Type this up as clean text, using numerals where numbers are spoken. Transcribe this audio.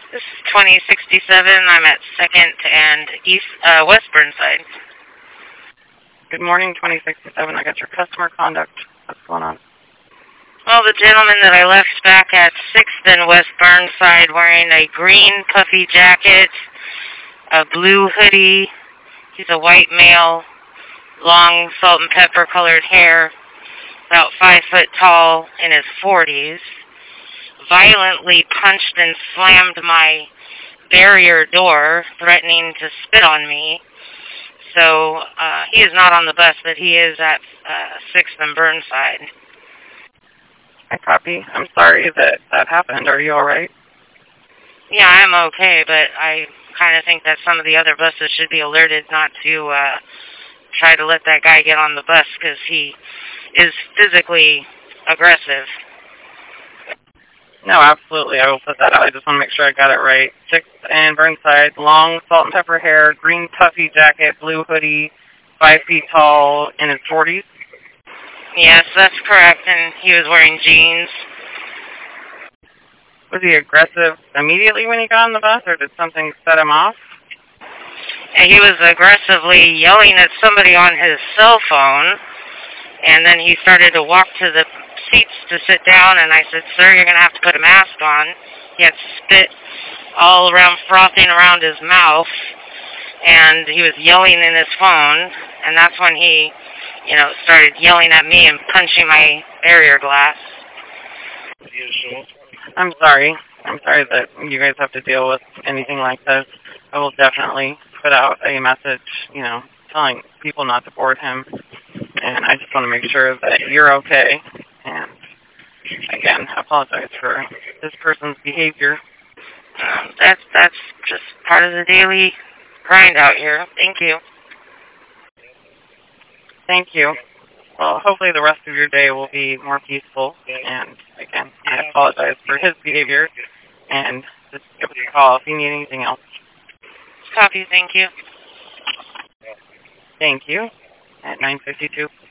This is 2067. I'm at 2nd and West Burnside. Good morning, 2067. I got your customer conduct. What's going on? Well, the gentleman that I left back at 6th and West Burnside wearing a green puffy jacket, a blue hoodie. He's a white male, long salt and pepper colored hair, about 5 foot tall, in his 40s. Violently punched and slammed my barrier door, threatening to spit on me. So he is not on the bus, but he is at 6th and Burnside. I copy. I'm sorry that happened. Are you all right? Yeah, I'm okay, but I kind of think that some of the other buses should be alerted not to try to let that guy get on the bus because he is physically aggressive. No, absolutely. I will put that out. I just want to make sure I got it right. 6th and Burnside, long salt and pepper hair, green puffy jacket, blue hoodie, 5 feet tall, in his 40s. Yes, that's correct, and he was wearing jeans. Was he aggressive immediately when he got on the bus, or did something set him off? And he was aggressively yelling at somebody on his cell phone, and then he started to walk to the seats to sit down, and I said, "Sir, you're going to have to put a mask on." He had spit all around, frothing around his mouth, and he was yelling in his phone, and that's when he, started yelling at me and punching my barrier glass. I'm sorry. I'm sorry that you guys have to deal with anything like this. I will definitely put out a message, telling people not to board him. And I just want to make sure that you're okay. And again, I apologize for this person's behavior. That's just part of the daily grind out here. Thank you. Thank you. Well, hopefully the rest of your day will be more peaceful. And again, I apologize for his behavior. And just give us a call if you need anything else. Copy. Thank you. Thank you. At 9:52.